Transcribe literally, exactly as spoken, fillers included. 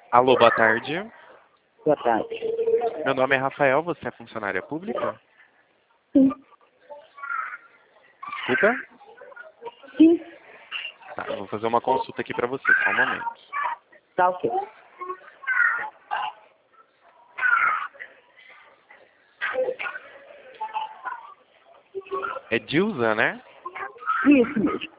Alô, boa tarde. Boa tarde. Meu nome é Rafael, você é funcionária pública? Sim. Desculpa? Sim. Tá, eu vou fazer uma consulta aqui pra você, só um momento. Tá ok. É Dilza, né? Isso mesmo.